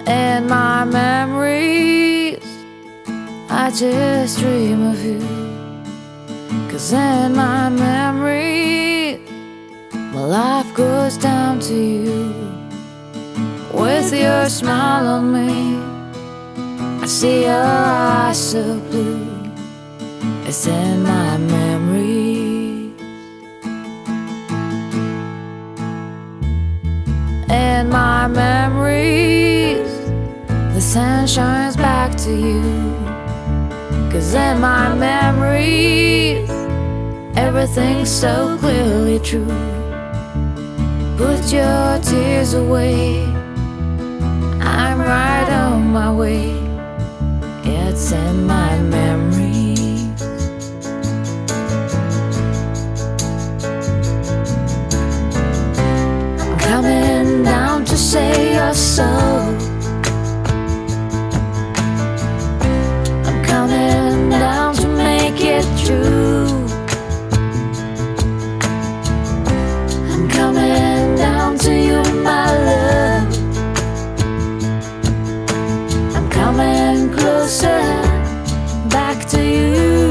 In my memories, I just dream of you. 'Cause in my memories, my life goes down to you. With your smile on me, I see your eyes so blue. It's in my memories. In my memories, the sun shines back to you. 'Cause in my memories, everything's so clearly true. Put your tears away, I'm right on my way. It's in my memories. I'm coming down to say you're so. I'm coming down to make it true. I'm coming down to you, my love. I'm coming closer back to you.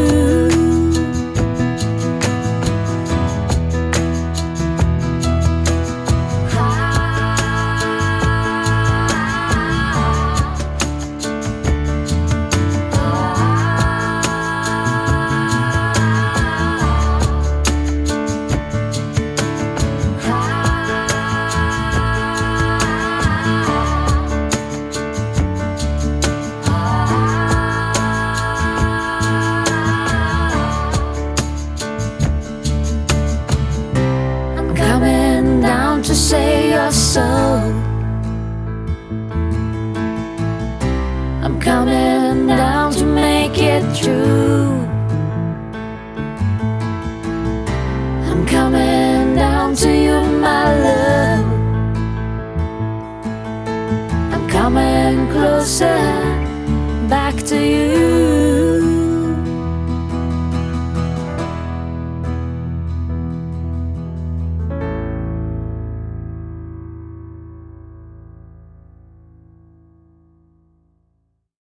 Coming down to say you're so. I'm coming down to make it true. I'm coming down to you, my love. I'm coming closer